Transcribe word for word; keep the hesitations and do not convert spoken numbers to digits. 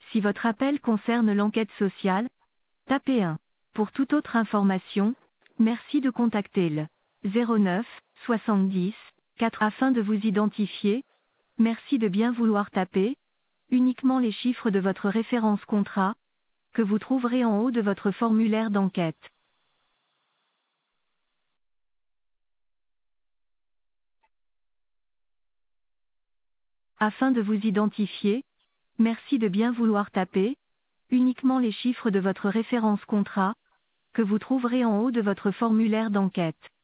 Si votre appel concerne l'enquête sociale, tapez un. Pour toute autre information, merci de contacter le zéro neuf soixante-dix quatre afin de vous identifier. Merci de bien vouloir taper uniquement les chiffres de votre référence contrat, que vous trouverez en haut de votre formulaire d'enquête. Afin de vous identifier, merci de bien vouloir taper uniquement les chiffres de votre référence contrat, que vous trouverez en haut de votre formulaire d'enquête.